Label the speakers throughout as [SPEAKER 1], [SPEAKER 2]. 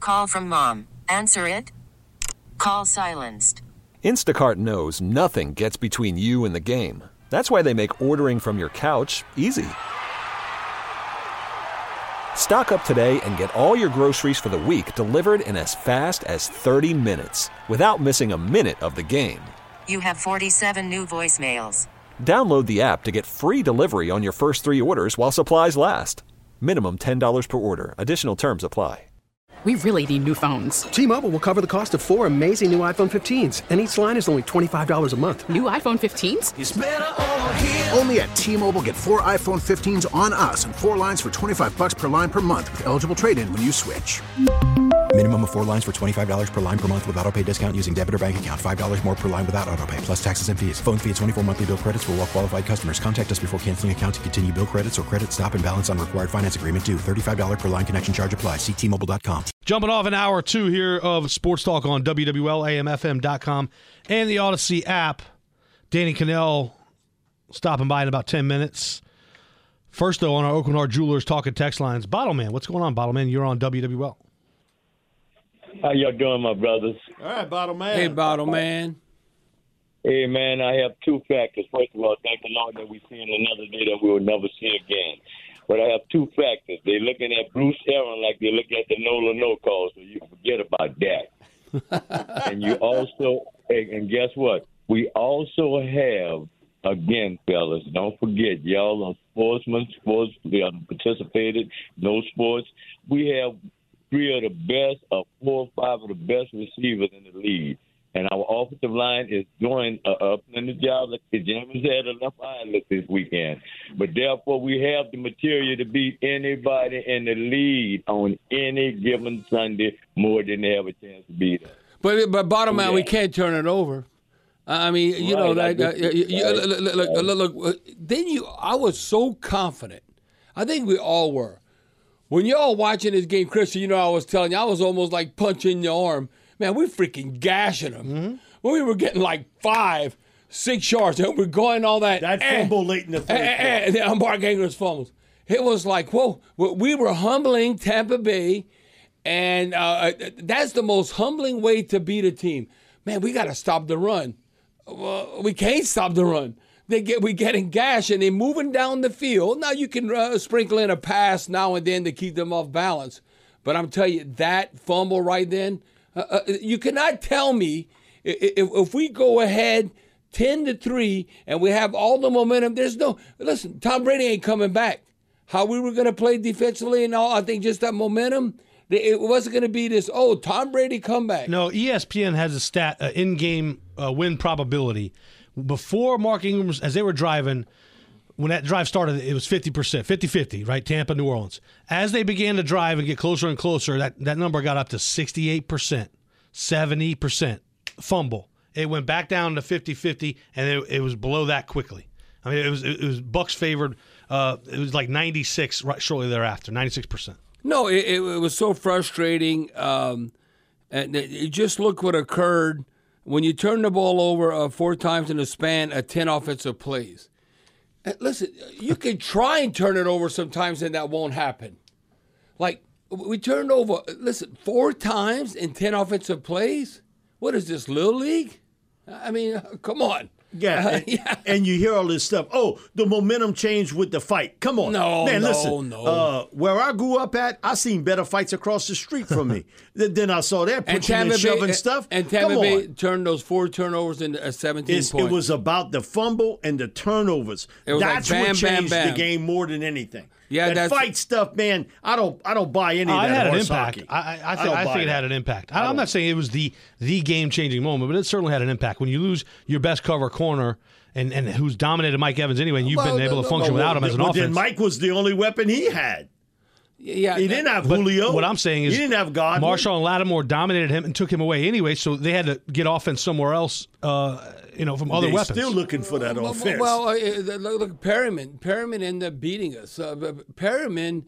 [SPEAKER 1] Call from mom. Answer it. Call silenced.
[SPEAKER 2] Instacart knows nothing gets between you and the game. That's why they make ordering from your couch easy. Stock up today and get all your groceries for the week delivered in as fast as 30 minutes without missing a minute of the game.
[SPEAKER 1] You have 47 new voicemails.
[SPEAKER 2] Download the app to get free delivery on your first 3 orders while supplies last. Minimum $10 per order. Additional terms apply.
[SPEAKER 3] We really need new phones.
[SPEAKER 4] T-Mobile will cover the cost of 4 amazing new iPhone 15s, and each line is only $25 a month.
[SPEAKER 3] New iPhone 15s?
[SPEAKER 5] It's better over here. Only at T-Mobile, get 4 iPhone 15s on us and 4 lines for $25 per line per month with eligible trade-in when you switch.
[SPEAKER 6] Minimum of 4 lines for $25 per line per month with autopay discount using debit or bank account. $5 more per line without autopay, plus taxes and fees. Phone fee at 24 monthly bill credits for well-qualified customers. Contact us before canceling account to continue bill credits or credit stop and balance on required finance agreement due. $35 per line connection charge applies. See T-Mobile.com.
[SPEAKER 7] Jumping off an hour or two here of Sports Talk on WWL-AM-FM.com and the Odyssey app. Danny Kanell stopping by in about 10 minutes. First, though, on our Oakland Heart Jewelers Talking Text Lines. Bottleman, what's going on, Bottleman? You're on WWL.
[SPEAKER 8] How y'all doing, my brothers?
[SPEAKER 9] All right, Bottle Man.
[SPEAKER 10] Hey, Bottle Man.
[SPEAKER 8] Hey, man, I have 2 factors. First of all, thank the Lord that we're seeing another day that we will never see again. But I have 2 factors. They're looking at Bruce Aaron like they look at the no call, so you forget about that. And you also, and guess what? We also have, again, fellas, don't forget, y'all are sportsmen, we are participated, no sports. We have 3 of the best, or 4 or 5 of the best receivers in the league. And our offensive line is doing up in the job. Like the James had a left eye look this weekend. But therefore, we have the material to beat anybody in the league on any given Sunday more than they have a chance to beat us.
[SPEAKER 10] But bottom line, we can't turn it over. I mean, you know, look. Then I was so confident. I think we all were. When y'all watching this game, Christian, you know, I was telling you, I was almost like punching your arm. Man, we're freaking gashing them. Mm-hmm. When we were getting like 5, 6 yards, and we're going all that.
[SPEAKER 9] That fumble late in the third
[SPEAKER 10] and then Mark Ingram's fumbles. It was like, whoa, we were humbling Tampa Bay, and that's the most humbling way to beat a team. Man, we got to stop the run. Well, we can't stop the run. We getting gashed, and they're moving down the field. Now, you can sprinkle in a pass now and then to keep them off balance. But I'm telling you, that fumble right then, you cannot tell me if we go ahead 10-3 and we have all the momentum, listen, Tom Brady ain't coming back. How we were going to play defensively and all, I think just that momentum, it wasn't going to be this, Tom Brady comeback.
[SPEAKER 7] No, ESPN has a stat, in-game win probability. Before Mark Ingram, as they were driving, when that drive started, it was 50%, 50-50, right? Tampa, New Orleans. As they began to drive and get closer and closer, that number got up to 68%, 70% fumble. It went back down to 50-50, and it was below that quickly. I mean, it was Bucs favored. It was like 96 right shortly thereafter, 96%.
[SPEAKER 10] No, it was so frustrating. And just look what occurred when you turn the ball over 4 times in a span of 10 offensive plays. Listen, you can try and turn it over sometimes, and that won't happen. Like, we turned over, 4 times in 10 offensive plays? What is this, Little League? I mean, come on.
[SPEAKER 9] Yeah, and you hear all this stuff. Oh, the momentum changed with the fight. Come on.
[SPEAKER 10] No.
[SPEAKER 9] Where I grew up at, I seen better fights across the street from me. Then I saw that pushing and shoving stuff.
[SPEAKER 10] And Tampa Bay turned those 4 turnovers into 17 points.
[SPEAKER 9] It was about the fumble and the turnovers. That's what changed the game more than anything. Yeah, that fight stuff, man. I don't buy any of that.
[SPEAKER 7] It had
[SPEAKER 9] horse
[SPEAKER 7] an impact.
[SPEAKER 9] hockey.
[SPEAKER 7] I think it had an impact. I'm not saying it was the game-changing moment, but it certainly had an impact. When you lose your best cover corner and who's dominated Mike Evans anyway, and you've been able to function without him as an offense.
[SPEAKER 9] Then Mike was the only weapon he had.
[SPEAKER 10] Yeah,
[SPEAKER 9] he didn't have Julio.
[SPEAKER 7] What I'm saying is
[SPEAKER 9] he didn't have Godwin.
[SPEAKER 7] Marshall and Lattimore dominated him and took him away anyway, so they had to get offense somewhere else, from other weapons.
[SPEAKER 9] They're still looking for that offense.
[SPEAKER 10] Well, look, Perriman ended up beating us. Perriman,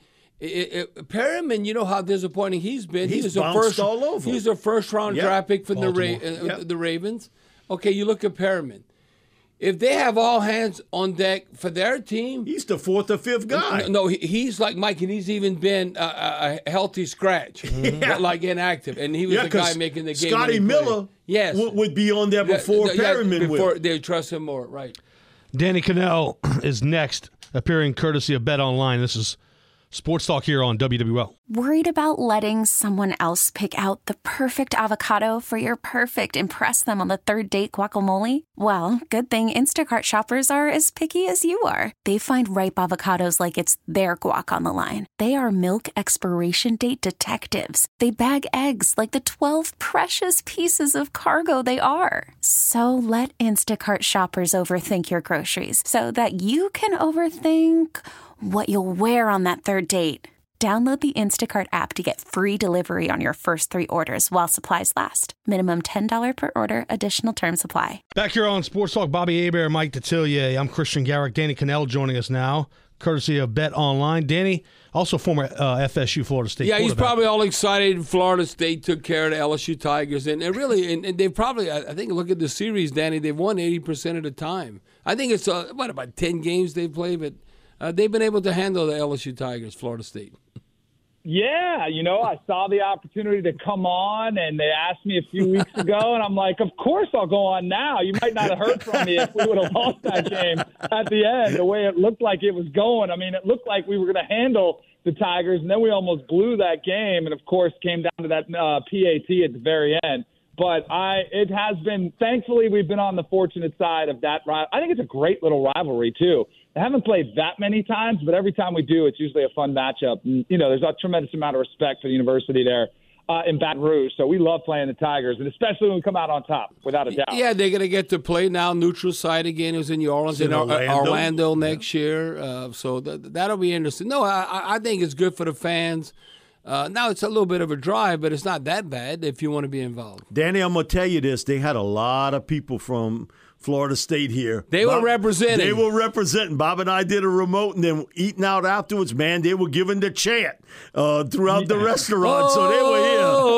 [SPEAKER 10] you know how disappointing he's been.
[SPEAKER 9] He's bounced all over.
[SPEAKER 10] He's a first-round draft pick from the Ravens. Okay, you look at Perriman. if they have all hands on deck for their team,
[SPEAKER 9] he's the fourth or fifth guy.
[SPEAKER 10] No, he's like Mike, and he's even been a healthy scratch, but like inactive, and he was the guy making the game.
[SPEAKER 9] Scotty Miller, would be on there before Perryman
[SPEAKER 10] before they trust him more, right?
[SPEAKER 7] Danny Kanell is next, appearing courtesy of Bet Online. This is Sports Talk here on WWL.
[SPEAKER 11] Worried about letting someone else pick out the perfect avocado for your perfect impress them on the third date guacamole? Well, good thing Instacart shoppers are as picky as you are. They find ripe avocados like it's their guac on the line. They are milk expiration date detectives. They bag eggs like the 12 precious pieces of cargo they are. So let Instacart shoppers overthink your groceries so that you can overthink what you'll wear on that third date. Download the Instacart app to get free delivery on your first 3 orders while supplies last. Minimum $10 per order. Additional terms apply.
[SPEAKER 7] Back here on Sports Talk, Bobby Hebert, Mike Detillier. I'm Christian Garrick. Danny Kanell joining us now, courtesy of Bet Online. Danny, also former FSU Florida State quarterback.
[SPEAKER 10] He's probably all excited. Florida State took care of the LSU Tigers. And really, and they probably, I think, look at the series, Danny, they've won 80% of the time. I think it's, about 10 games they've played, but they've been able to handle the LSU Tigers, Florida State.
[SPEAKER 12] Yeah, I saw the opportunity to come on, and they asked me a few weeks ago, and I'm like, of course I'll go on now. You might not have heard from me if we would have lost that game at the end, the way it looked like it was going. I mean, it looked like we were going to handle the Tigers, and then we almost blew that game, and, of course, came down to that PAT at the very end. But it has been, thankfully, we've been on the fortunate side of that. I think it's a great little rivalry, too. I haven't played that many times, but every time we do, it's usually a fun matchup. And, there's a tremendous amount of respect for the university there in Baton Rouge. So we love playing the Tigers, and especially when we come out on top, without a doubt.
[SPEAKER 10] Yeah, they're going to get to play now neutral side again. It was in New Orleans, in Orlando next year. So that'll be interesting. No, I think it's good for the fans. Now it's a little bit of a drive, but it's not that bad if you want to be involved.
[SPEAKER 9] Danny, I'm going to tell you this. They had a lot of people from Florida State here.
[SPEAKER 10] They were representing.
[SPEAKER 9] They were representing. Bob and I did a remote, and then eating out afterwards, man, they were giving the chant throughout the restaurant, so they were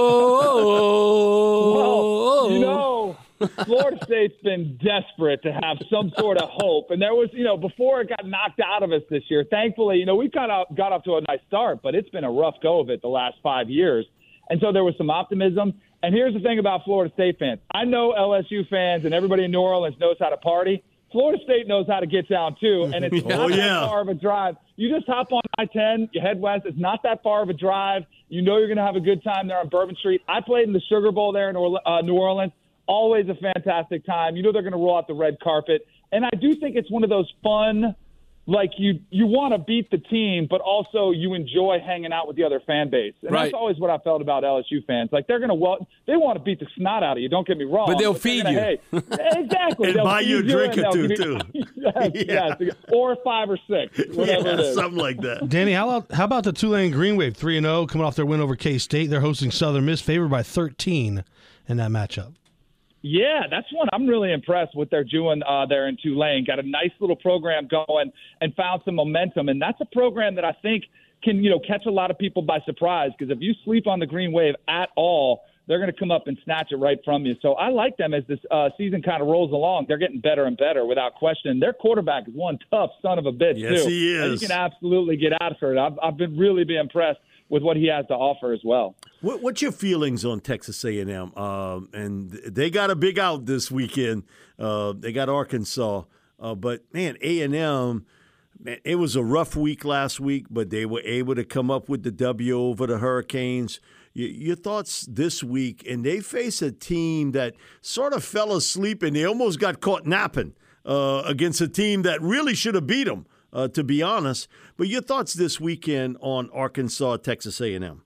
[SPEAKER 12] here. Well, Florida State's been desperate to have some sort of hope. And there was, before it got knocked out of us this year, thankfully, we kind of got off to a nice start, but it's been a rough go of it the last 5 years. And so there was some optimism. And here's the thing about Florida State fans. I know LSU fans and everybody in New Orleans knows how to party. Florida State knows how to get down, too, and it's not that far of a drive. You just hop on I-10, you head west. It's not that far of a drive. You know you're going to have a good time there on Bourbon Street. I played in the Sugar Bowl there in New Orleans. Always a fantastic time. They're going to roll out the red carpet. And I do think it's one of those fun, like you want to beat the team, but also you enjoy hanging out with the other fan base. And that's always what I felt about LSU fans. Like they want to beat the snot out of you. Don't get me wrong.
[SPEAKER 10] But they'll feed you.
[SPEAKER 12] Exactly.
[SPEAKER 9] And
[SPEAKER 12] they'll
[SPEAKER 9] buy you a drink or two, too.
[SPEAKER 12] Yes. Or 5 or 6, whatever it is.
[SPEAKER 9] Something like that.
[SPEAKER 7] Danny, how about the Tulane Green Wave, 3-0, coming off their win over K-State? They're hosting Southern Miss, favored by 13 in that matchup.
[SPEAKER 12] Yeah, that's one I'm really impressed with they're doing there in Tulane. Got a nice little program going and found some momentum. And that's a program that I think can, catch a lot of people by surprise, because if you sleep on the Green Wave at all, they're going to come up and snatch it right from you. So I like them as this season kind of rolls along. They're getting better and better without question. Their quarterback is one tough son of a bitch, too.
[SPEAKER 9] Yes, he is.
[SPEAKER 12] And you can absolutely get after it. I've been really impressed with what he has to offer as well.
[SPEAKER 9] What's your feelings on Texas A&M? And they got a big out this weekend. They got Arkansas. But, man, A&M, it was a rough week last week, but they were able to come up with the W over the Hurricanes. Your thoughts this week? And they face a team that sort of fell asleep, and they almost got caught napping against a team that really should have beat them. To be honest. But your thoughts this weekend on Arkansas, Texas A&M?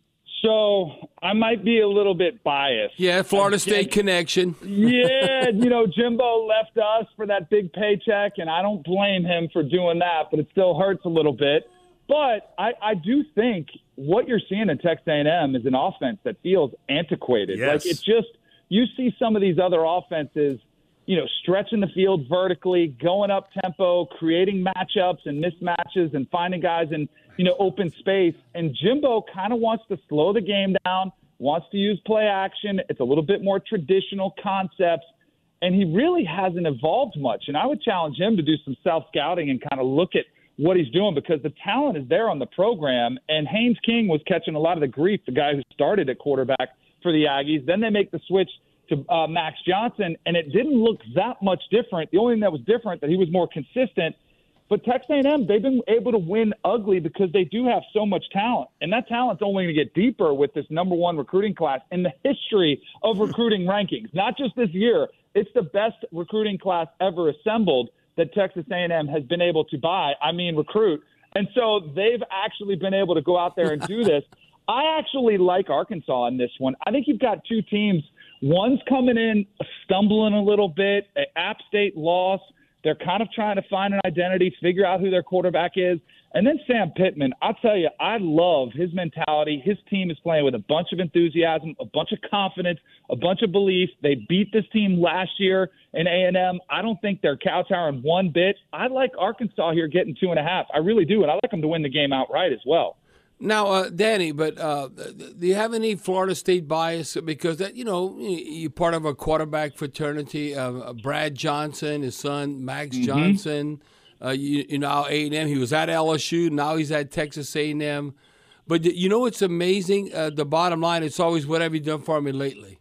[SPEAKER 12] So I might be a little bit biased.
[SPEAKER 10] Yeah, Florida State connection.
[SPEAKER 12] Yeah, Jimbo left us for that big paycheck, and I don't blame him for doing that, but it still hurts a little bit. But I do think what you're seeing in Texas A&M is an offense that feels antiquated.
[SPEAKER 9] Yes.
[SPEAKER 12] Like it's just you see some of these other offenses stretching the field vertically, going up tempo, creating matchups and mismatches and finding guys in, open space. And Jimbo kind of wants to slow the game down, wants to use play action. It's a little bit more traditional concepts. and he really hasn't evolved much. And I would challenge him to do some self-scouting and kind of look at what he's doing, because the talent is there on the program. And Haynes King was catching a lot of the grief, the guy who started at quarterback for the Aggies. Then they make the switch to Max Johnson, and it didn't look that much different. The only thing that was different, that he was more consistent. But Texas A&M, they've been able to win ugly because they do have so much talent. And that talent's only going to get deeper with this number one recruiting class in the history of recruiting rankings. Not just this year. It's the best recruiting class ever assembled that Texas A&M has been able to recruit. And so they've actually been able to go out there and do this. I actually like Arkansas in this one. I think you've got two teams. One's coming in stumbling a little bit. App State loss. They're kind of trying to find an identity, figure out who their quarterback is. And then Sam Pittman, I'll tell you, I love his mentality. His team is playing with a bunch of enthusiasm, a bunch of confidence, a bunch of belief. They beat this team last year in A&M. I don't think they're kowtowing one bit. I like Arkansas here getting 2.5. I really do, and I like them to win the game outright as well.
[SPEAKER 10] Now, Danny, but do you have any Florida State bias? Because you're part of a quarterback fraternity. Brad Johnson, his son Max Johnson. Now A&M. He was at LSU. Now he's at Texas A&M. But it's amazing. The bottom line, it's always, what have you done for me lately?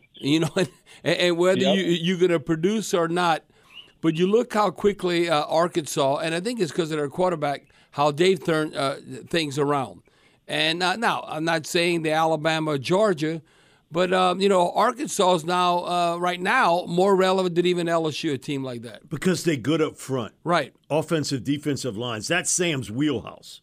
[SPEAKER 10] And whether you're going to produce or not. But you look how quickly Arkansas, and I think it's because of their quarterback, how they've turned things around. And now, I'm not saying the Alabama or Georgia, but, Arkansas is now, right now, more relevant than even LSU, a team like that.
[SPEAKER 9] Because they're good up front.
[SPEAKER 10] Right.
[SPEAKER 9] Offensive, defensive lines. That's Sam's wheelhouse.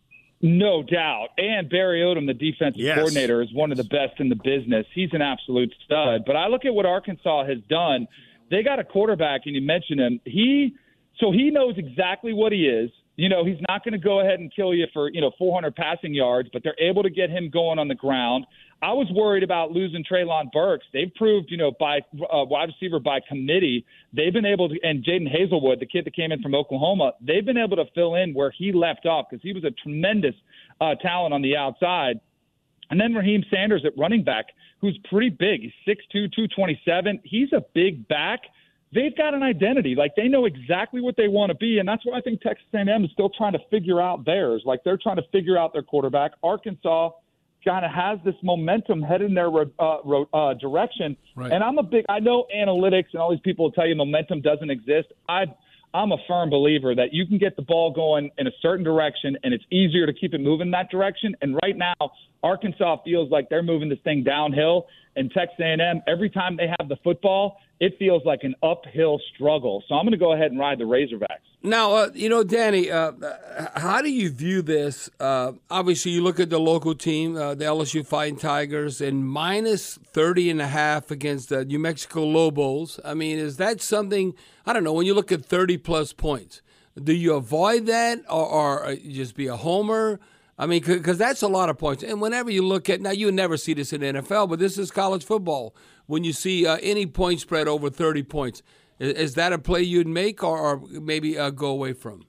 [SPEAKER 12] No doubt. And Barry Odom, the defensive coordinator, is one of the best in the business. He's an absolute stud. But I look at what Arkansas has done. They got a quarterback, and you mentioned him. He knows exactly what he is. He's not going to go ahead and kill you for, 400 passing yards, but they're able to get him going on the ground. I was worried about losing Treylon Burks. They've proved, by wide receiver by committee, they've been able to, and Jaden Hazelwood, the kid that came in from Oklahoma, they've been able to fill in where he left off because he was a tremendous talent on the outside. And then Raheem Sanders at running back, who's pretty big. He's 6'2", 227. He's a big back. They've got an identity. Like, they know exactly what they want to be, and that's why I think Texas A&M is still trying to figure out theirs. Like, they're trying to figure out their quarterback. Arkansas kind of has this momentum headed in their direction. Right. And I know analytics and all these people will tell you momentum doesn't exist. I'm a firm believer that you can get the ball going in a certain direction, and it's easier to keep it moving in that direction. And right now, Arkansas feels like they're moving this thing downhill. And Texas A&M, every time they have the football, it feels like an uphill struggle. So I'm going to go ahead and ride the Razorbacks.
[SPEAKER 10] Now, Danny, how do you view this? Obviously, you look at the local team, the LSU Fighting Tigers, and minus 30.5 against the New Mexico Lobos. I mean, is that something, I don't know, when you look at 30-plus points, do you avoid that or just be a homer? I mean, because that's a lot of points. And whenever you look at, now you never see this in the NFL, but this is college football. When you see any point spread over 30 points, is that a play you'd make or maybe go away from?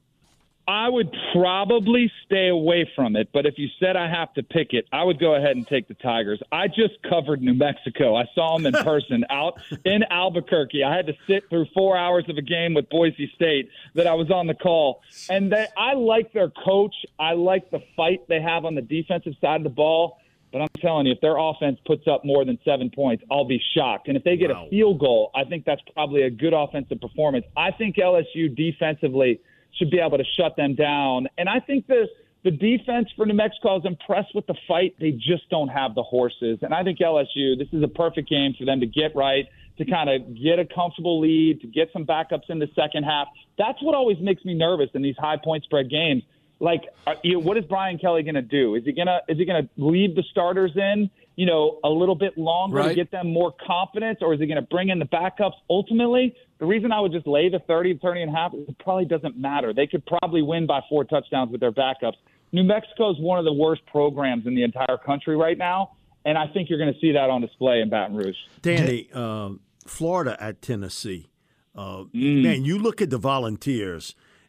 [SPEAKER 12] I would probably stay away from it, but if you said I have to pick it, I would go ahead and take the Tigers. I just covered New Mexico. I saw them in person out in Albuquerque. I had to sit through 4 hours of a game with Boise State that I was on the call. And I like their coach. I like the fight they have on the defensive side of the ball. But I'm telling you, if their offense puts up more than 7 points, I'll be shocked. And if they get a field goal, I think that's probably a good offensive performance. I think LSU defensively should be able to shut them down. And I think the defense for New Mexico is impressed with the fight. They just don't have the horses. And I think LSU, this is a perfect game for them to get right, to kind of get a comfortable lead, to get some backups in the second half. That's what always makes me nervous in these high point spread games. Like, what is Brian Kelly going to do? Is he going to leave the starters in, a little bit longer to get them more confidence, or is he going to bring in the backups? Ultimately, the reason I would just lay the 30.5 is it probably doesn't matter. They could probably win by 4 touchdowns with their backups. New Mexico is one of the worst programs in the entire country right now, and I think you're going to see that on display in Baton Rouge.
[SPEAKER 9] Danny, Florida at Tennessee. Man, you look at the Volunteers.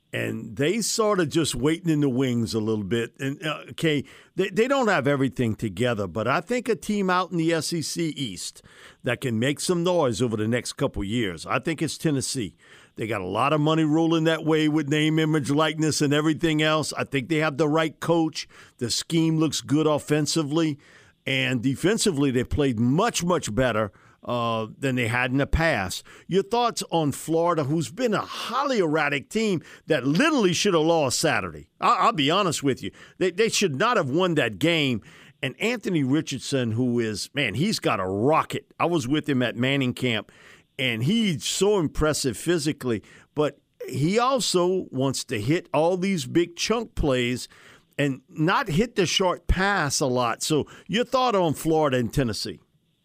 [SPEAKER 9] And they sort of just waiting in the wings a little bit. And, they don't have everything together, but I think a team out in the SEC East that can make some noise over the next couple years, I think it's Tennessee. They got a lot of money rolling that way with name, image, likeness, and everything else. I think they have the right coach. The scheme looks good offensively. And defensively, they played much, much better than they had in the past. Your thoughts on Florida, who's been a highly erratic team that literally should have lost Saturday? I'll be honest with you. They should not have won that game. And Anthony Richardson, who is, man, he's got a rocket. I was with him at Manning camp, and he's so impressive physically. But he also wants to hit all these big chunk plays and not hit the short pass a lot. So your thought on Florida and Tennessee?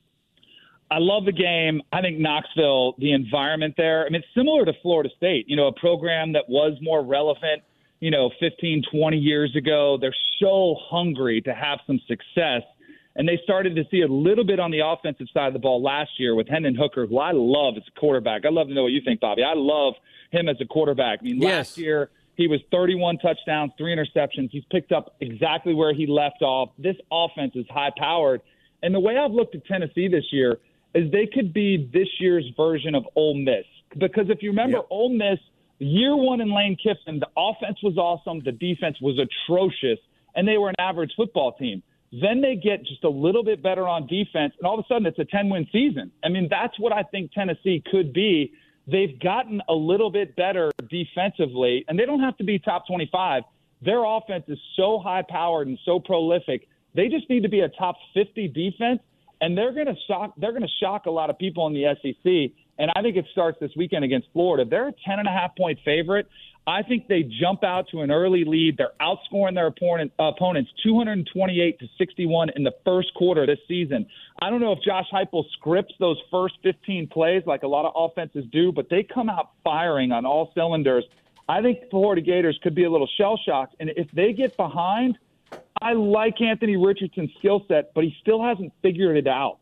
[SPEAKER 12] I love the game. I think Knoxville, the environment there, I mean, it's similar to Florida State, a program that was more relevant, 15, 20 years ago. They're so hungry to have some success. And they started to see a little bit on the offensive side of the ball last year with Hendon Hooker, who I love as a quarterback. I'd love to know what you think, Bobby. I love him as a quarterback. I mean, last year he was 31 touchdowns, 3 interceptions. He's picked up exactly where he left off. This offense is high-powered. And the way I've looked at Tennessee this year is they could be this year's version of Ole Miss. Because if you remember, Ole Miss, year one in Lane Kiffin, the offense was awesome, the defense was atrocious, and they were an average football team. Then they get just a little bit better on defense, and all of a sudden it's a 10-win season. I mean, that's what I think Tennessee could be. They've gotten a little bit better defensively, and they don't have to be top 25. Their offense is so high-powered and so prolific. They just need to be a top 50 defense, and they're going to shock a lot of people in the SEC. And I think it starts this weekend against Florida. They're a 10.5-point favorite. I think they jump out to an early lead. They're outscoring their opponents 228-61 in the first quarter of this season. I don't know if Josh Heupel scripts those first 15 plays like a lot of offenses do, but they come out firing on all cylinders. I think the Florida Gators could be a little shell-shocked. And if they get behind, I like Anthony Richardson's skill set, but he still hasn't figured it out.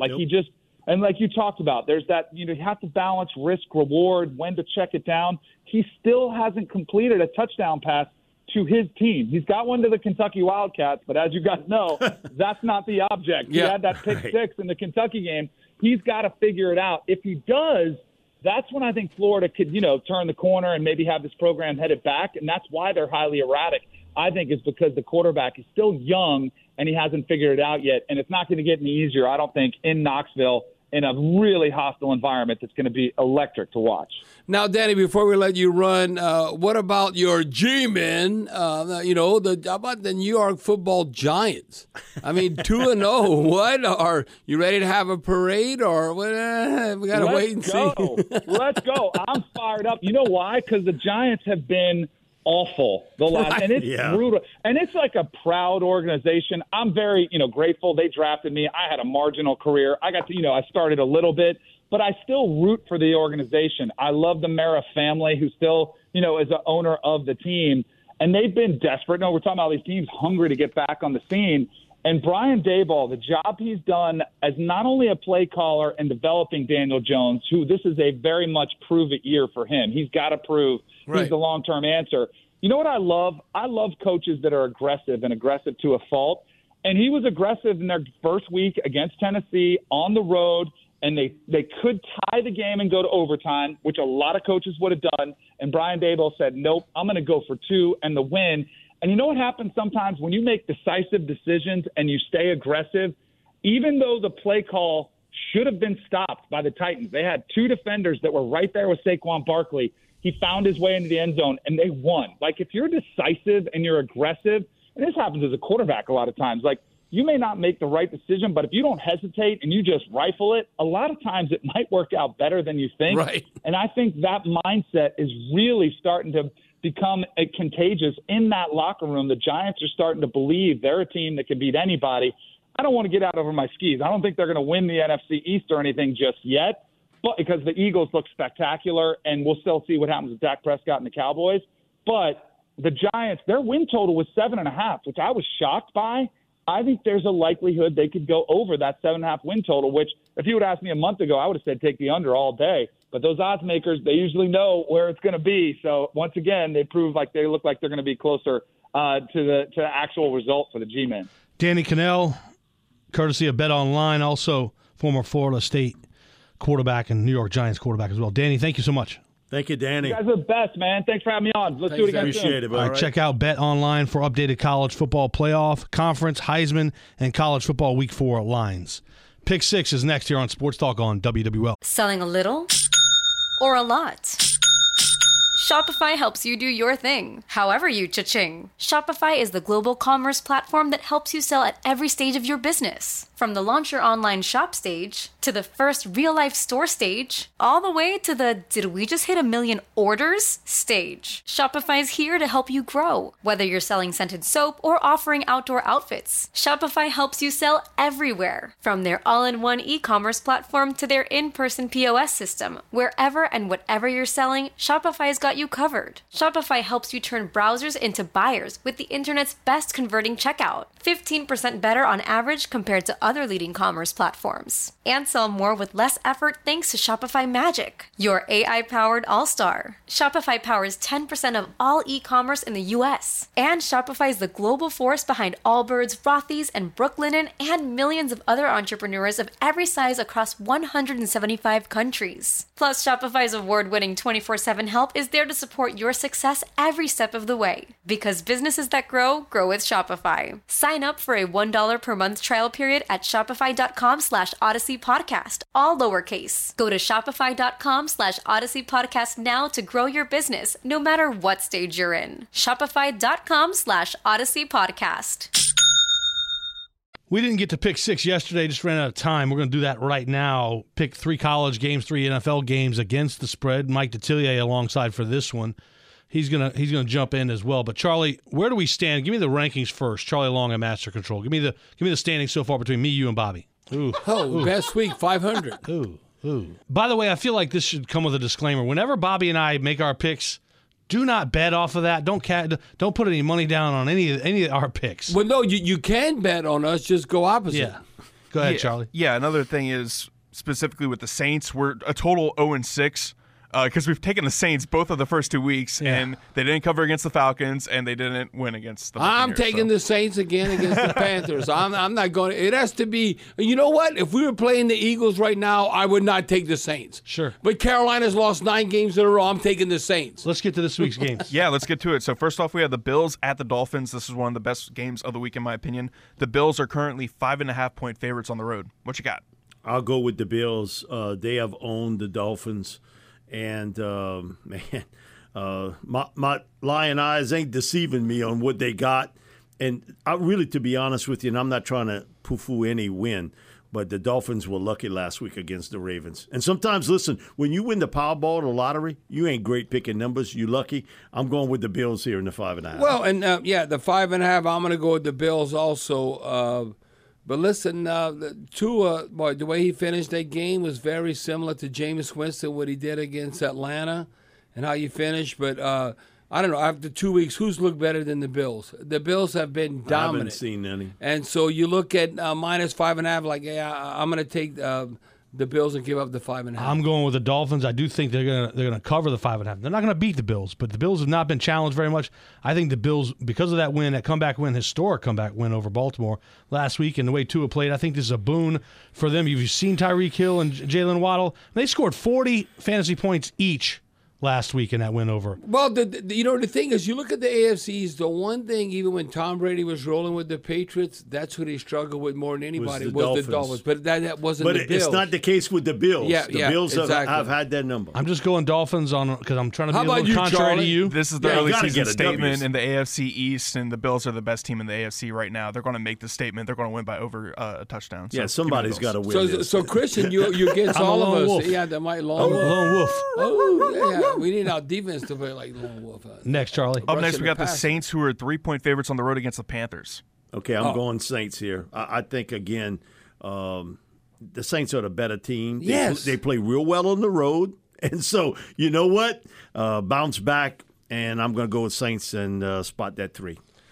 [SPEAKER 12] And like you talked about, there's that, you have to balance risk, reward, when to check it down. He still hasn't completed a touchdown pass to his team. He's got one to the Kentucky Wildcats, but as you guys know, that's not the object. He had that pick six in the Kentucky game. He's got to figure it out. If he does, that's when I think Florida could, turn the corner and maybe have this program headed back, and that's why they're highly erratic. I think is because the quarterback is still young and he hasn't figured it out yet, and it's not going to get any easier, I don't think, in Knoxville in a really hostile environment that's going to be electric to watch.
[SPEAKER 10] Now, Danny, before we let you run, what about your G-men? How about the New York Football Giants? I mean, 2-0. What? Are you ready to have a parade, or what? We got to wait and see.
[SPEAKER 12] Let's go. I'm fired up. You know why? Because the Giants have been awful the last, and it's brutal, and it's like a proud organization. I'm very, grateful they drafted me. I had a marginal career. I got to, I started a little bit, but I still root for the organization. I love the Mara family, who still, is the owner of the team, and they've been desperate. No, we're talking about these teams hungry to get back on the scene. And Brian Daboll, the job he's done as not only a play caller and developing Daniel Jones, who this is a very much prove-it year for him. He's got to prove he's the long-term answer. You know what I love? I love coaches that are aggressive and aggressive to a fault. And he was aggressive in their first week against Tennessee on the road, and they could tie the game and go to overtime, which a lot of coaches would have done. And Brian Daboll said, nope, I'm going to go for 2 and the win. And you know what happens sometimes when you make decisive decisions and you stay aggressive, even though the play call should have been stopped by the Titans. They had 2 defenders that were right there with Saquon Barkley. He found his way into the end zone, and they won. Like, if you're decisive and you're aggressive, and this happens as a quarterback a lot of times, like, you may not make the right decision, but if you don't hesitate and you just rifle it, a lot of times it might work out better than you think.
[SPEAKER 10] Right.
[SPEAKER 12] And I think that mindset is really starting to become contagious in that locker room. The Giants are starting to believe they're a team that can beat anybody. I don't want to get out over my skis. I don't think they're going to win the NFC East or anything just yet, but because the Eagles look spectacular, and we'll still see what happens with Dak Prescott and the Cowboys. But the Giants, their win total was 7.5, which I was shocked by. I think there's a likelihood they could go over that 7.5 win total, which if you would ask me a month ago, I would have said take the under all day. But those odds makers, they usually know where it's going to be. So once again, they prove like they look like they're going to be closer to the actual result for the G-Men. Danny Kanell, courtesy of Bet Online, also former Florida State quarterback and New York Giants quarterback as well. Danny, thank you so much.
[SPEAKER 9] Thank you, Danny.
[SPEAKER 12] You guys are the best, man. Thanks for having me on. Let's do it again soon.
[SPEAKER 9] Appreciate it.
[SPEAKER 7] All right, check out Bet Online for updated college football playoff, conference, Heisman, and college football Week 4 lines. Pick 6 is next here on Sports Talk on WWL.
[SPEAKER 13] Selling a little or a lot? Shopify helps you do your thing, however you cha-ching. Shopify is the global commerce platform that helps you sell at every stage of your business. From the launch your online shop stage, to the first real-life store stage, all the way to the did we just hit 1 million orders stage. Shopify's here to help you grow. Whether you're selling scented soap or offering outdoor outfits, Shopify helps you sell everywhere. From their all-in-one e-commerce platform to their in-person POS system, wherever and whatever you're selling, Shopify's got you covered. Shopify helps you turn browsers into buyers with the internet's best converting checkout. 15% better on average compared to other leading commerce platforms. And sell more with less effort thanks to Shopify Magic, your AI-powered all-star. Shopify powers 10% of all e-commerce in the U.S. And Shopify is the global force behind Allbirds, Rothy's, and Brooklinen, and millions of other entrepreneurs of every size across 175 countries. Plus, Shopify's award-winning 24/7 help is there to support your success every step of the way. Because businesses that grow with Shopify. Sign up for a $1 per month trial period at shopify.com/Odyssey Podcast, all lowercase. Go to shopify.com/Odyssey Podcast now to grow your business, no matter what stage you're in. Shopify.com/Odyssey Podcast.
[SPEAKER 7] We didn't get to pick 6 yesterday, just ran out of time. We're going to do that right now. Pick 3 college games, 3 NFL games against the spread. Mike Detillier alongside for this one. He's gonna jump in as well. But Charlie, where do we stand? Give me the rankings first. Charlie Long and Master Control. Give me the standings so far between me, you, and Bobby.
[SPEAKER 10] Ooh. Best week, 500.
[SPEAKER 7] Ooh. By the way, I feel like this should come with a disclaimer. Whenever Bobby and I make our picks, do not bet off of that. Don't put any money down on any of our picks.
[SPEAKER 10] Well, no, you can bet on us. Just go opposite.
[SPEAKER 7] Yeah. Go ahead, Charlie.
[SPEAKER 14] Yeah. Another thing is specifically with the Saints, we're a total 0-6. Because we've taken the Saints both of the first 2 weeks, and they didn't cover against the Falcons, and they didn't win against the Buccaneers.
[SPEAKER 10] I'm taking the Saints again against the Panthers. I'm not going to. It has to be. You know what? If we were playing the Eagles right now, I would not take the Saints.
[SPEAKER 7] Sure.
[SPEAKER 10] But Carolina's lost 9 games in a row. I'm taking the Saints.
[SPEAKER 7] Let's get to this week's games.
[SPEAKER 14] Yeah, let's get to it. So first off, we have the Bills at the Dolphins. This is one of the best games of the week, in my opinion. The Bills are currently 5.5-point favorites on the road. What you got?
[SPEAKER 9] I'll go with the Bills. They have owned the Dolphins. And, my lion eyes ain't deceiving me on what they got. And I really, to be honest with you, and I'm not trying to poo-poo any win, but the Dolphins were lucky last week against the Ravens. And sometimes, listen, when you win the Powerball or the lottery, you ain't great picking numbers. You lucky. I'm going with the Bills here in the 5.5.
[SPEAKER 10] Well, and, the 5.5, I'm going to go with the Bills also. But listen, Tua, the way he finished that game was very similar to Jameis Winston, what he did against Atlanta and how you finished. But I don't know, after 2 weeks, who's looked better than the Bills? The Bills have been dominant.
[SPEAKER 9] I haven't seen any.
[SPEAKER 10] And so you look at minus 5.5, like, I'm going to take the Bills and give up the 5.5.
[SPEAKER 7] I'm going with the Dolphins. I do think they're gonna cover the 5.5. They're not gonna beat the Bills, but the Bills have not been challenged very much. I think the Bills, because of that win, that comeback win, historic comeback win over Baltimore last week, and the way Tua played, I think this is a boon for them. You've seen Tyreek Hill and Jalen Waddle. They scored 40 fantasy points each last week in that win over.
[SPEAKER 10] Well, the thing is, you look at the AFCs, the one thing, even when Tom Brady was rolling with the Patriots, that's what he struggled with more than anybody, was the Dolphins. But that wasn't the Bills.
[SPEAKER 9] But it's not the case with the Bills.
[SPEAKER 10] The
[SPEAKER 9] Bills
[SPEAKER 10] exactly.
[SPEAKER 9] have had that number.
[SPEAKER 7] I'm just going Dolphins because I'm trying to be a little contrary
[SPEAKER 10] Charlie?
[SPEAKER 7] to you.
[SPEAKER 14] This is the early season statement in the AFC East, and the Bills are the best team in the AFC right now. They're going to make the statement. They're going to win by over a touchdown. So
[SPEAKER 9] somebody's got to win.
[SPEAKER 10] So Christian, you against all of us. Wolf. Yeah, that might lone wolf. Oh, yeah. We need our defense to play like lone wolf.
[SPEAKER 7] Next, Charlie.
[SPEAKER 14] Up next, we got the Saints, who are 3-point favorites on the road against the Panthers.
[SPEAKER 9] Okay, I'm going Saints here. I think, again, the Saints are the better team. They play real well on the road. And so, you know what? Bounce back, and I'm going to go with Saints and spot that 3.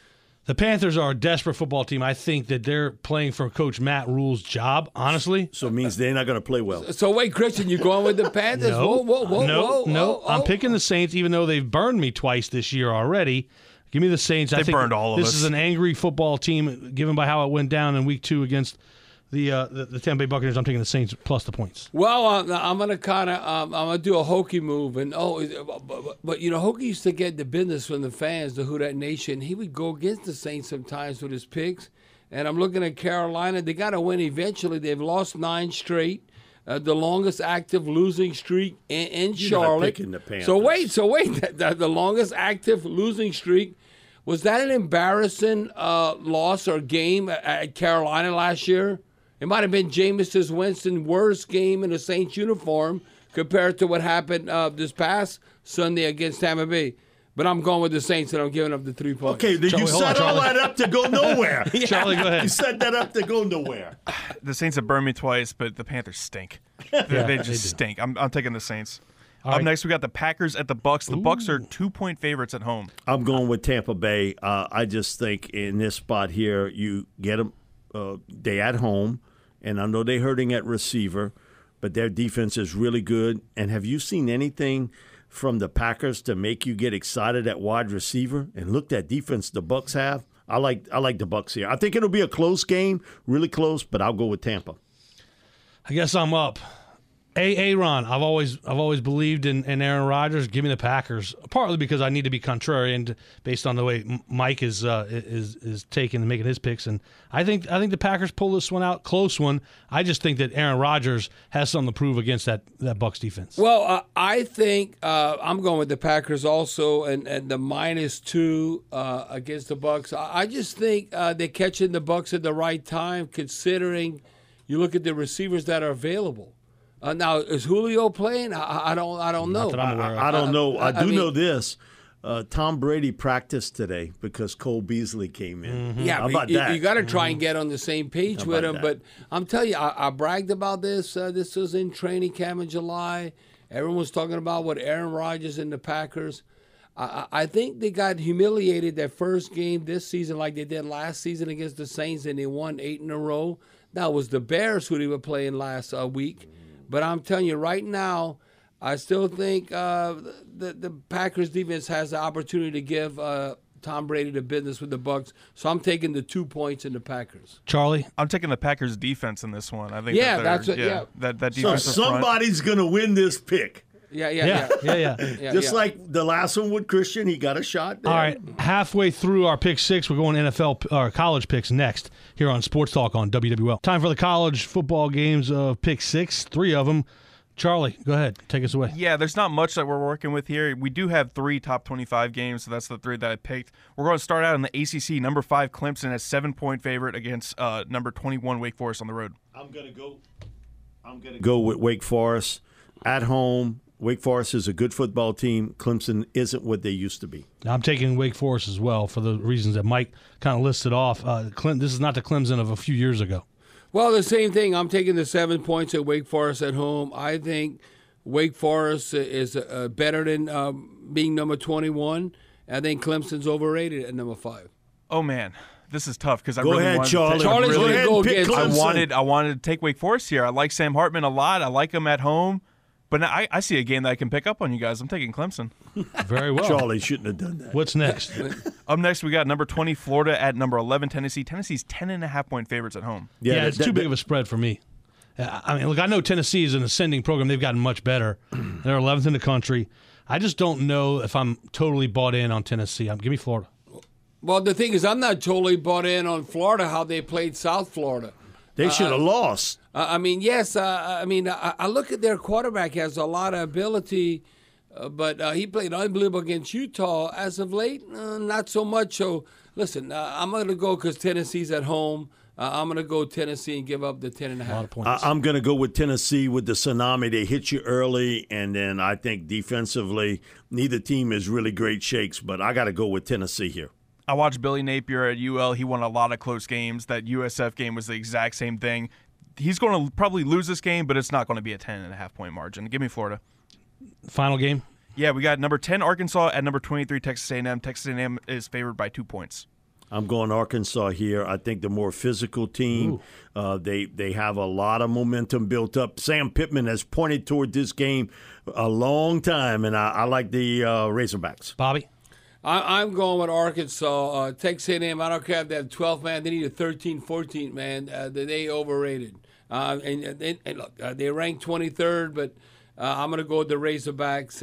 [SPEAKER 7] The Panthers are a desperate football team. I think that they're playing for Coach Matt Rule's job, honestly.
[SPEAKER 9] So it means they're not going to play well.
[SPEAKER 10] So wait, Christian, you going with the Panthers?
[SPEAKER 7] No,
[SPEAKER 10] Whoa.
[SPEAKER 7] I'm picking the Saints, even though they've burned me twice this year already. Give me the Saints.
[SPEAKER 14] They burned all of us.
[SPEAKER 7] This is an angry football team, given by how it went down in Week 2 against the Tampa Bay Buccaneers. I'm taking the Saints plus the points.
[SPEAKER 10] Well, I'm gonna I'm gonna do a Hokie move, and but Hokie used to get the business from the fans, the Who Dat Nation. He would go against the Saints sometimes with his picks, and I'm looking at Carolina. They got to win eventually. They've lost 9 straight, the longest active losing streak in Charlotte.
[SPEAKER 9] Picking the Panthers.
[SPEAKER 10] So wait, the longest active losing streak. Was that an embarrassing loss or game at Carolina last year? It might have been Jameis Winston's worst game in a Saints uniform compared to what happened this past Sunday against Tampa Bay. But I'm going with the Saints, and I'm giving up the 3 points.
[SPEAKER 9] Okay, then you set all that up to go nowhere.
[SPEAKER 7] Yeah. Charlie, go ahead.
[SPEAKER 9] You set that up to go nowhere.
[SPEAKER 14] The Saints have burned me twice, but the Panthers stink. They just stink. I'm taking the Saints. Up next, we got the Packers at the Bucs. The Bucs are 2-point favorites at home.
[SPEAKER 9] I'm going with Tampa Bay. I just think in this spot here, you get them. They at home, and I know they're hurting at receiver, but their defense is really good. And have you seen anything from the Packers to make you get excited at wide receiver? And look, that defense the Bucs have. I like the Bucs here. I think it'll be a close game, really close, but I'll go with Tampa.
[SPEAKER 7] I guess I'm up. Ron, I've always believed in Aaron Rodgers. Give me the Packers, partly because I need to be contrarian based on the way Mike is taking and making his picks, and I think the Packers pull this one out, close one. I just think that Aaron Rodgers has something to prove against that Bucs defense.
[SPEAKER 10] Well, I think I'm going with the Packers also, and the -2 against the Bucs. I just think they're catching the Bucs at the right time, considering you look at the receivers that are available. Now, is Julio playing? I don't know.
[SPEAKER 9] I don't know. I do know this. Tom Brady practiced today because Cole Beasley came in.
[SPEAKER 10] Mm-hmm. Yeah,
[SPEAKER 9] how about that?
[SPEAKER 10] You got to try and get on the same page with him.
[SPEAKER 9] that?
[SPEAKER 10] But I'm telling you, I bragged about this. This was in training camp in July. Everyone was talking about what Aaron Rodgers and the Packers. I think they got humiliated that first game this season like they did last season against the Saints, and they won 8 in a row. That was the Bears who they were playing last week. But I'm telling you right now, I still think the Packers defense has the opportunity to give Tom Brady the business with the Bucs. So I'm taking the 2 points in the Packers.
[SPEAKER 7] Charlie?
[SPEAKER 14] I'm taking the Packers defense in this one. I think
[SPEAKER 10] that's it. Yeah.
[SPEAKER 14] That defense.
[SPEAKER 9] So somebody's going to win this pick.
[SPEAKER 10] Yeah.
[SPEAKER 9] Just like the last one with Christian, he got a shot there.
[SPEAKER 7] All right, halfway through our pick 6, we're going NFL or college picks next here on Sports Talk on WWL. Time for the college football games of pick 6, 3 of them. Charlie, go ahead, take us away.
[SPEAKER 14] Yeah, there's not much that we're working with here. We do have 3 top 25 games, so that's the 3 that I picked. We're going to start out in the ACC. Number 5 Clemson as 7-point favorite against number 21 Wake Forest on the road.
[SPEAKER 9] I'm gonna go with Wake Forest at home. Wake Forest is a good football team. Clemson isn't what they used to be.
[SPEAKER 7] I'm taking Wake Forest as well for the reasons that Mike kind of listed off. This is not the Clemson of a few years ago.
[SPEAKER 10] Well, the same thing. I'm taking the 7 points at Wake Forest at home. I think Wake Forest is better than being number 21. I think Clemson's overrated at number 5.
[SPEAKER 14] Oh, man. This is tough because I
[SPEAKER 9] go
[SPEAKER 14] really
[SPEAKER 9] ahead,
[SPEAKER 14] wanted
[SPEAKER 9] Charlie.
[SPEAKER 10] Charlie's
[SPEAKER 9] go
[SPEAKER 10] going to go against
[SPEAKER 9] Clemson.
[SPEAKER 14] I wanted to take Wake Forest here. I like Sam Hartman a lot. I like him at home. But now I see a game that I can pick up on you guys. I'm taking Clemson.
[SPEAKER 7] Very well.
[SPEAKER 9] Charlie shouldn't have done that.
[SPEAKER 7] What's next?
[SPEAKER 14] Up next, we got number 20 Florida at number 11 Tennessee. Tennessee's 10.5-point favorites at home.
[SPEAKER 7] Yeah, it's too big of a spread for me. I mean, look, I know Tennessee is an ascending program. They've gotten much better. They're 11th in the country. I just don't know if I'm totally bought in on Tennessee. Give me Florida.
[SPEAKER 10] Well, the thing is, I'm not totally bought in on Florida, how they played South Florida.
[SPEAKER 9] They should have lost.
[SPEAKER 10] I mean, yes. I look at their quarterback. He has a lot of ability, but he played unbelievable against Utah. As of late, not so much. So, listen, I'm going to go because Tennessee's at home. I'm going to go Tennessee and give up the 10.5.
[SPEAKER 7] A lot of points.
[SPEAKER 9] I'm going to go with Tennessee with the tsunami. They hit you early, and then I think defensively, neither team is really great shakes, but I got to go with Tennessee here.
[SPEAKER 14] I watched Billy Napier at UL. He won a lot of close games. That USF game was the exact same thing. He's going to probably lose this game, but it's not going to be a 10.5-point margin. Give me Florida.
[SPEAKER 7] Final game?
[SPEAKER 14] Yeah, we got number 10 Arkansas at number 23 Texas A&M. Texas A&M is favored by 2 points.
[SPEAKER 9] I'm going Arkansas here. I think the more physical team. They have a lot of momentum built up. Sam Pittman has pointed toward this game a long time, and I like the Razorbacks.
[SPEAKER 7] Bobby?
[SPEAKER 10] I'm going with Arkansas. Texas A&M, I don't care if they have 12 man. They need a 13, 14 man. They overrated. And look, they ranked 23rd, but I'm going to go with the Razorbacks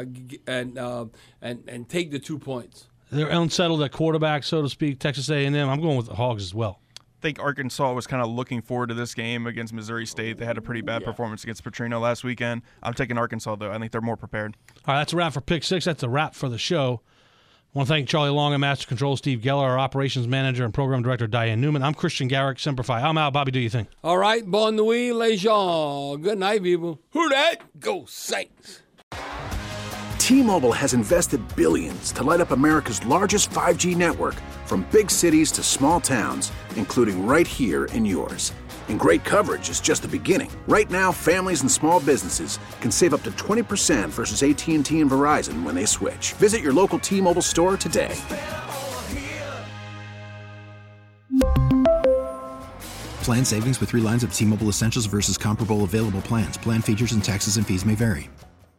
[SPEAKER 10] and take the 2 points.
[SPEAKER 7] They're unsettled at quarterback, so to speak, Texas A&M. I'm going with the Hogs as well.
[SPEAKER 14] I think Arkansas was kind of looking forward to this game against Missouri State. They had a pretty bad performance against Petrino last weekend. I'm taking Arkansas, though. I think they're more prepared. All
[SPEAKER 7] right, that's a wrap for Pick Six. That's a wrap for the show. I want to thank Charlie Long and Master Control, Steve Geller, our Operations Manager and Program Director, Diane Newman. I'm Christian Garrick, Semper Fi. I'm out. Bobby, do you think?
[SPEAKER 10] All right, bon nuit, les gens. Good night, people. Who dat? Go Saints.
[SPEAKER 5] T-Mobile has invested billions to light up America's largest 5G network, from big cities to small towns, including right here in yours. And great coverage is just the beginning. Right now, families and small businesses can save up to 20% versus AT&T and Verizon when they switch. Visit your local T-Mobile store today.
[SPEAKER 6] Plan savings with 3 lines of T-Mobile Essentials versus comparable available plans. Plan features and taxes and fees may vary.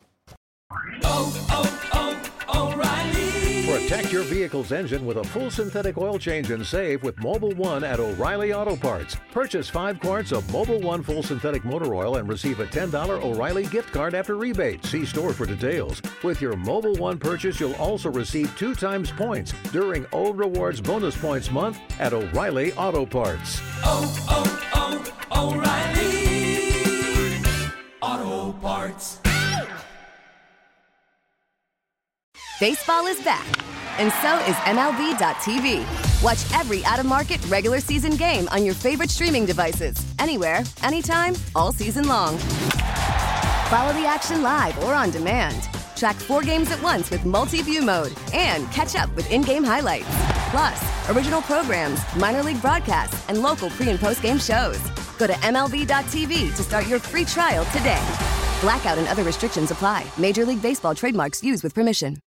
[SPEAKER 15] Protect your vehicle's engine with a full synthetic oil change and save with Mobil 1 at O'Reilly Auto Parts. Purchase 5 quarts of Mobil 1 full synthetic motor oil and receive a $10 O'Reilly gift card after rebate. See store for details. With your Mobil 1 purchase, you'll also receive 2 times points during O Rewards Bonus Points Month at O'Reilly Auto Parts.
[SPEAKER 16] O'Reilly Auto Parts.
[SPEAKER 17] Baseball is back, and so is MLB.tv. Watch every out-of-market regular season game on your favorite streaming devices, anywhere, anytime, all season long. Follow the action live or on demand. Track 4 games at once with multi-view mode and catch up with in-game highlights. Plus, original programs, minor league broadcasts, and local pre- and post-game shows. Go to MLB.tv to start your free trial today. Blackout and other restrictions apply. Major League Baseball trademarks used with permission.